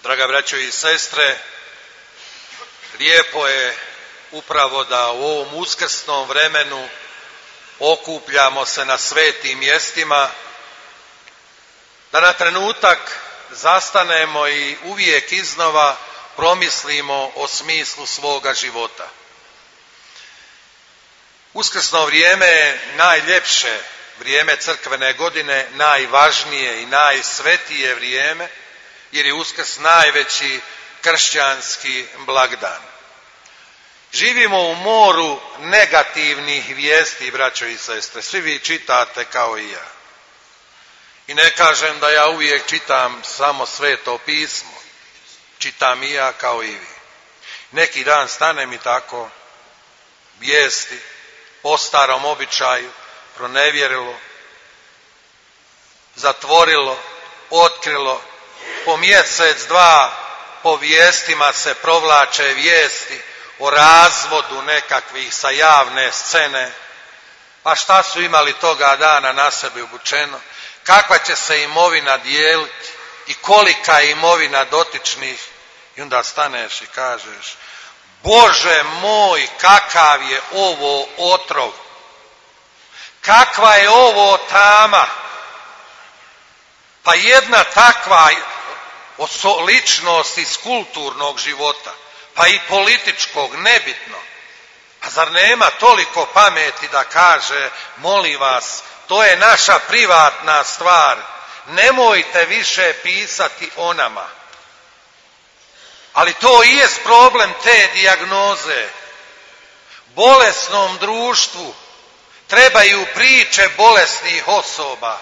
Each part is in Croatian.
Draga braćo i sestre, lijepo je upravo da u ovom uskrsnom vremenu okupljamo se na svetim mjestima, da na trenutak zastanemo i uvijek iznova promislimo o smislu svoga života. Uskrsno vrijeme je najljepše vrijeme crkvene godine, najvažnije i najsvetije vrijeme, jer je Uskrs najveći kršćanski blagdan. Živimo u moru negativnih vijesti, braćo i sestre. Svi vi čitate kao i ja. I ne kažem da ja uvijek čitam samo Sveto pismo. Čitam i ja kao i vi. Neki dan stanem i tako vijesti po starom običaju pronevjerilo, zatvorilo, otkrilo. Po mjesec, dva po vijestima se provlače vijesti o razvodu nekakvih sa javne scene. Pa šta su imali toga dana na sebi obučeno? Kakva će se imovina dijeliti i kolika je imovina dotičnih? I onda staneš i kažeš, Bože moj, kakav je ovo otrov, kakva je ovo tama. Pa jedna takva ličnost iz kulturnog života, pa i političkog, nebitno. Pa zar nema toliko pameti da kaže, molim vas, to je naša privatna stvar, nemojte više pisati o nama. Ali to i jest problem te dijagnoze. Bolesnom društvu trebaju priče bolesnih osoba.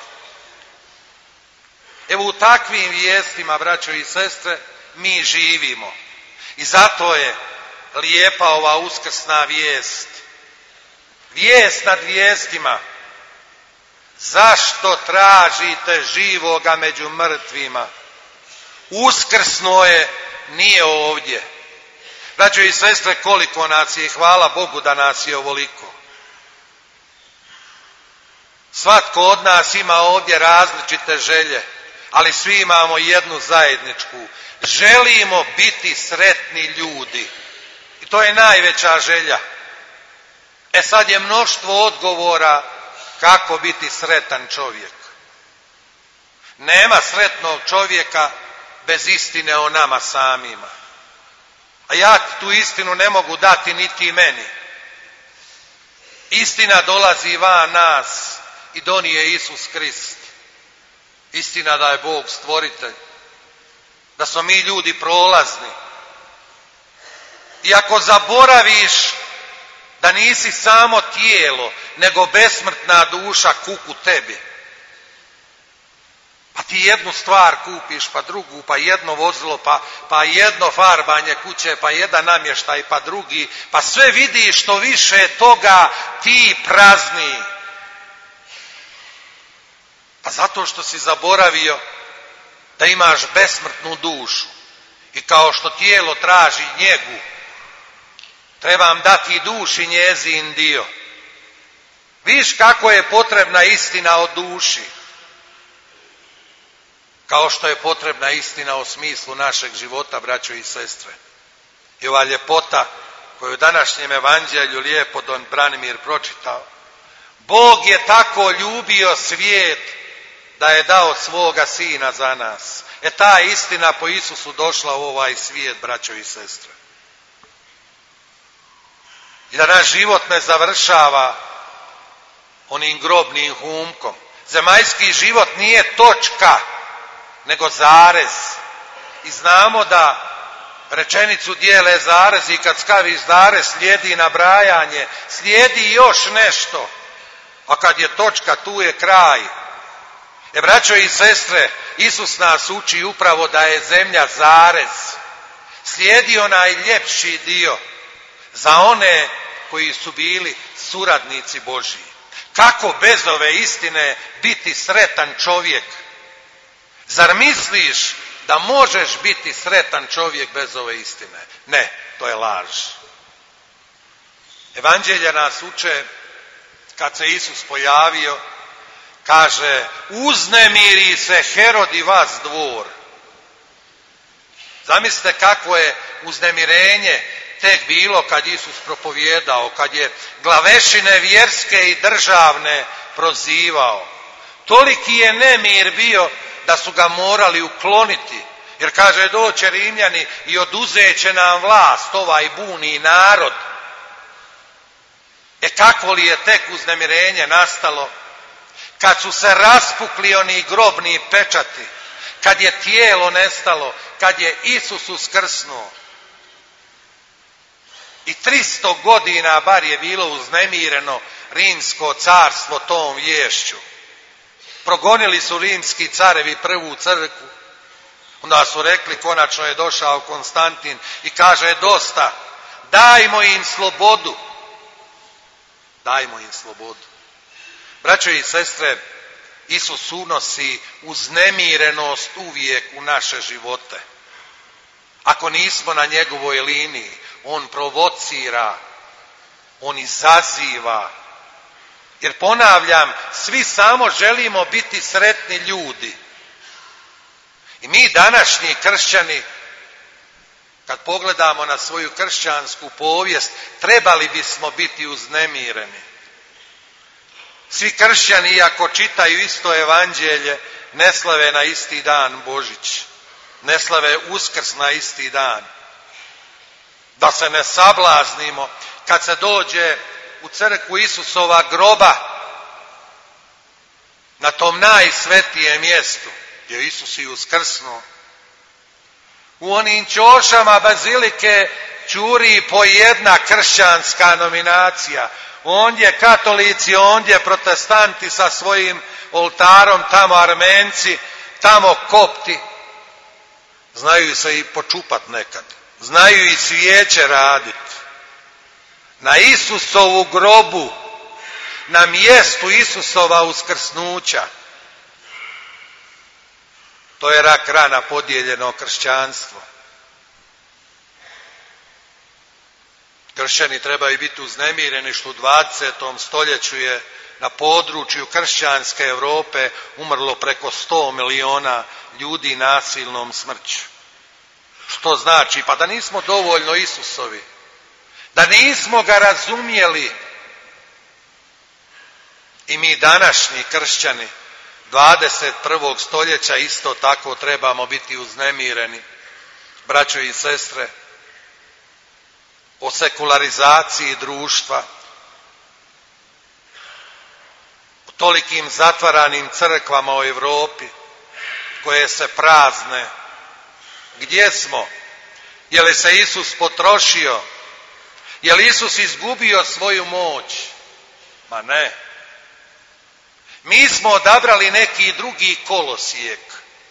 Evo u takvim vijestima, braćo i sestre, mi živimo. I zato je lijepa ova uskrsna vijest. Vijest nad vijestima. Zašto tražite živoga među mrtvima? Uskrsno je, nije ovdje. Braćo i sestre, koliko nas je, hvala Bogu da nas je ovoliko. Svatko od nas ima ovdje različite želje, ali svi imamo jednu zajedničku. Želimo biti sretni ljudi. I to je najveća želja. E sad je mnoštvo odgovora kako biti sretan čovjek. Nema sretnog čovjeka bez istine o nama samima. A ja tu istinu ne mogu dati niti meni. Istina dolazi van nas i donije Isus Krist. Istina da je Bog stvoritelj, da smo mi ljudi prolazni. I ako zaboraviš da nisi samo tijelo, nego besmrtna duša kuku tebi, pa ti jednu stvar kupiš, pa drugu, pa jedno vozilo, pa jedno farbanje kuće, pa jedan namještaj, pa drugi, pa sve vidiš što više toga ti prazni. Pa zato što si zaboravio da imaš besmrtnu dušu. I kao što tijelo traži njegu, trebam dati i duši njezin dio. Viš kako je potrebna istina o duši. Kao što je potrebna istina o smislu našeg života, braćo i sestre. I ova ljepota koju u današnjem evanđelju lijepo don Branimir pročitao. Bog je tako ljubio svijet da je dao svoga sina za nas. E ta istina po Isusu došla u ovaj svijet, braćo i sestre. I da naš život ne završava onim grobnim humkom. Zemaljski život nije točka, nego zarez. I znamo da rečenicu dijele zarez i kad staviš zarez slijedi nabrajanje, slijedi još nešto. A kad je točka, tu je kraj. Braćo i sestre, Isus nas uči upravo da je zemlja zarez. Slijedi onaj ljepši dio za one koji su bili suradnici Božji. Kako bez ove istine biti sretan čovjek? Zar misliš da možeš biti sretan čovjek bez ove istine? Ne, to je laž. Evanđelja nas uče, kad se Isus pojavio, kaže, uznemiri se Herod i vas dvor. Zamislite kakvo je uznemirenje tek bilo kad Isus propovijedao, kad je glavešine vjerske i državne prozivao. Toliki je nemir bio da su ga morali ukloniti. Jer kaže, doće Rimljani i oduzet će nam vlast, ovaj buni narod. Kakvo li je tek uznemirenje nastalo kad su se raspukli oni grobni pečati, kad je tijelo nestalo, kad je Isus uskrsnuo. I 300 godina bar je bilo uznemireno rimsko carstvo tom viješću. Progonili su rimski carevi prvu crkvu. Onda su rekli, konačno je došao Konstantin i kaže, dosta, dajmo im slobodu. Dajmo im slobodu. Braćo i sestre, Isus unosi uznemirenost uvijek u naše živote. Ako nismo na njegovoj liniji, on provocira, on izaziva. Jer ponavljam, svi samo želimo biti sretni ljudi. I mi današnji kršćani, kad pogledamo na svoju kršćansku povijest, trebali bismo biti uznemireni. Svi kršćani, iako čitaju isto evanđelje, ne slave na isti dan Božić, ne slave Uskrs na isti dan. Da se ne sablaznimo, kad se dođe u crkvu Isusova groba, na tom najsvetijem mjestu, gdje Isus i uskrsnuo, u onim ćošama bazilike ćuri po jedna kršćanska nominacija. Ondje katolici, ondje protestanti sa svojim oltarom, tamo Armenci, tamo Kopti. Znaju se i počupat nekad. Znaju i svijeće raditi. Na Isusovu grobu, na mjestu Isusova uskrsnuća. To je rak rana podijeljeno kršćanstvo. Kršćani trebaju biti uznemireni što u 20. stoljeću je na području kršćanske Europe umrlo preko 100 miliona ljudi nasilnom smrću. Što znači? Pa da nismo dovoljno Isusovi, da nismo ga razumjeli. I mi današnji kršćani 21. stoljeća isto tako trebamo biti uznemireni. Braćo i sestre, o sekularizaciji društva, o tolikim zatvaranim crkvama u Europi koje se prazne. Gdje smo? Je li se Isus potrošio? Je li Isus izgubio svoju moć? Ma ne. Mi smo odabrali neki drugi kolosijek.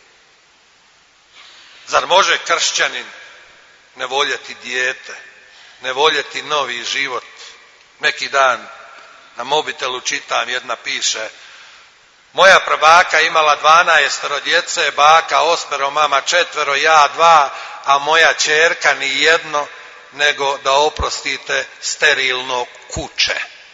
Zar može kršćanin ne voljeti dijete, ne voljeti novi život? Neki dan na mobitelu čitam, jedna piše, moja prabaka imala 12 djece, baka 8, mama 4, ja 2, a moja ćerka ni jedno, nego da oprostite sterilno kuće.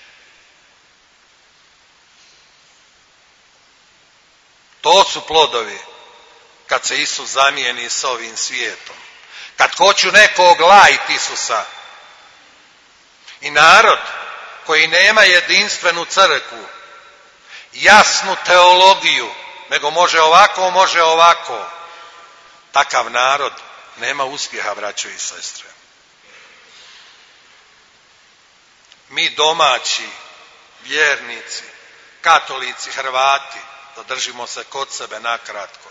To su plodovi kad se Isus zamijeni s ovim svijetom. Kad hoću nekog lajiti Isusa. I narod koji nema jedinstvenu crkvu, jasnu teologiju, nego može ovako, takav narod nema uspjeha, braćo i sestre. Mi domaći, vjernici, katolici, Hrvati, da držimo se kod sebe nakratko.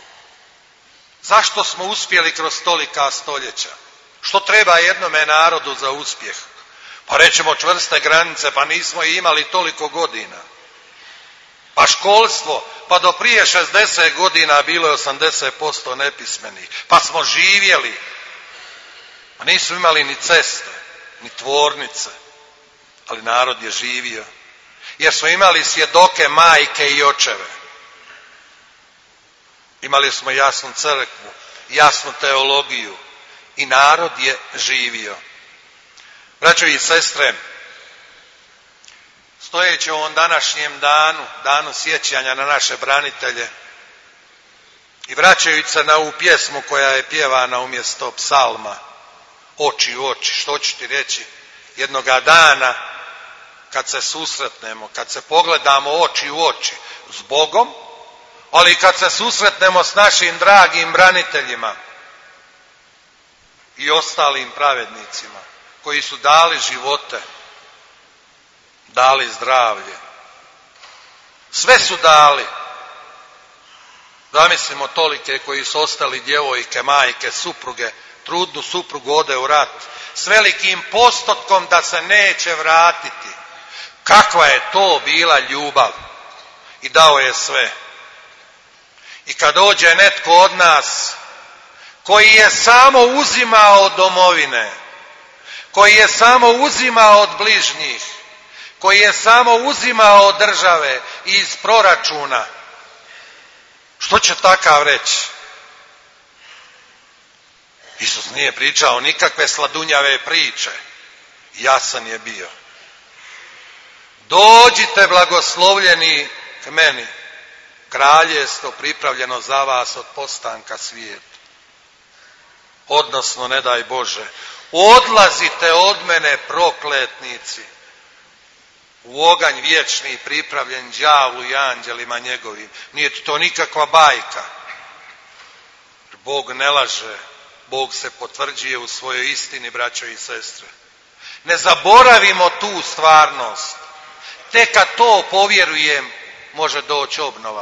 Zašto smo uspjeli kroz tolika stoljeća? Što treba jednome narodu za uspjeh? Pa rećemo čvrste granice, pa nismo imali toliko godina. Pa školstvo, pa do prije 60 godina bilo je 80% nepismenih. Pa smo živjeli, pa nisu imali ni ceste, ni tvornice, ali narod je živio. Jer smo imali svjedoke majke i očeve. Imali smo jasnu crkvu, jasnu teologiju i narod je živio. Braćo i sestre, stojeći u ovom današnjem danu, danu sjećanja na naše branitelje, I vraćajući se na ovu pjesmu koja je pjevana umjesto psalma, oči u oči, što ću ti reći, jednoga dana kad se susretnemo, kad se pogledamo oči u oči s Bogom, ali kad se susretnemo s našim dragim braniteljima i ostalim pravednicima koji su dali živote, dali zdravlje, sve su dali. Zamislimo tolike koji su ostali, djevojke, majke, supruge, trudnu suprugu ode u rat s velikim postotkom da se neće vratiti. Kakva je to bila ljubav, i dao je sve. I kad dođe netko od nas koji je samo uzimao od domovine, koji je samo uzimao od bližnjih, koji je samo uzimao od države i iz proračuna, što će takav reći? Isus nije pričao nikakve sladunjave priče, jasan je bio. Dođite blagoslovljeni k meni, kraljevstvo pripravljeno za vas od postanka svijeta. Odnosno, ne daj Bože, odlazite od mene, prokletnici, u oganj vječni pripravljen đavlu i anđelima njegovim. Nije to nikakva bajka. Bog ne laže, Bog se potvrđuje u svojoj istini, braćo i sestre. Ne zaboravimo tu stvarnost. Tek kad to povjerujem, može doći obnova.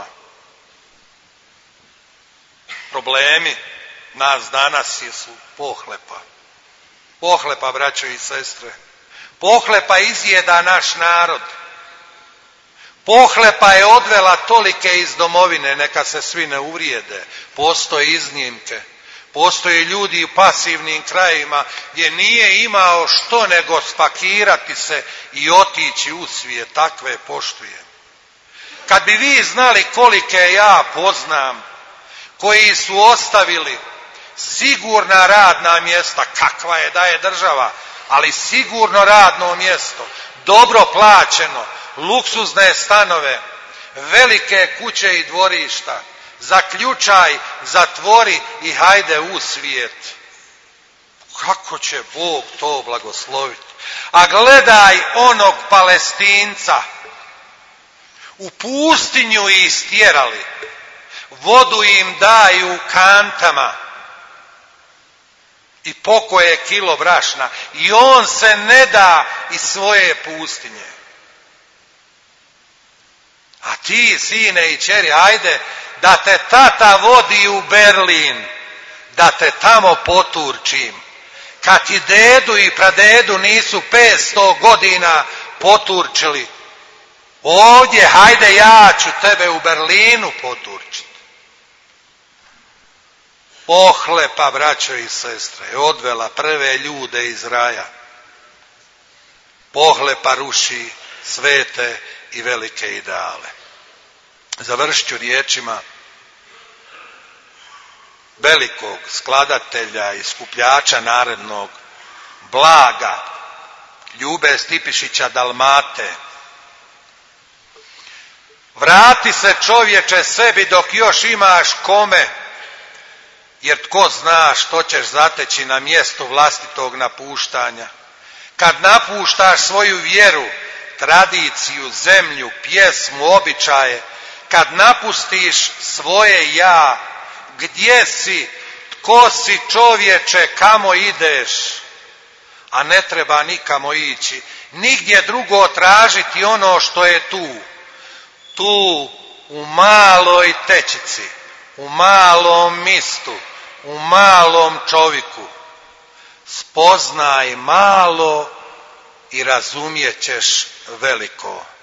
Problemi nas danas su pohlepa. Pohlepa, braćo i sestre. Pohlepa izjeda naš narod. Pohlepa je odvela tolike iz domovine, neka se svi ne uvrijede. Postoje iznimke. Postoje ljudi u pasivnim krajevima gdje nije imao što nego spakirati se i otići u svijet. Takve poštujem. Kad bi vi znali kolike ja poznam koji su ostavili sigurna radna mjesta, kakva je da je država, ali sigurno radno mjesto, dobro plaćeno, luksuzne stanove, velike kuće i dvorišta, zaključaj, zatvori i hajde u svijet. Kako će Bog to blagosloviti? A gledaj onog Palestinca, u pustinju ih istjerali, vodu im daju u kantama i pokoje kilo brašna i on se ne da iz svoje pustinje. A ti, sine i kćeri, ajde da te tata vodi u Berlin, da te tamo poturčim. Kad ti dedu i pradedu nisu 500 godina poturčili, ovdje, hajde, ja ću tebe u Berlinu poturčiti. Pohlepa, braćo i sestre, je odvela prve ljude iz raja. Pohlepa ruši svete i velike ideale. Završit ću riječima velikog skladatelja i skupljača narodnog blaga Ljube Stipišića Dalmate. Vrati se, čovječe, sebi dok još imaš kome, jer tko zna što ćeš zateći na mjestu vlastitog napuštanja. Kad napuštaš svoju vjeru, tradiciju, zemlju, pjesmu, običaje, kad napustiš svoje ja, gdje si, tko si, čovječe, kamo ideš? A ne treba nikamo ići, nigdje drugo tražiti ono što je tu. Tu, u maloj tečici, u malom mistu, u malom čovjeku. Spoznaj malo i razumijet ćeš veliko.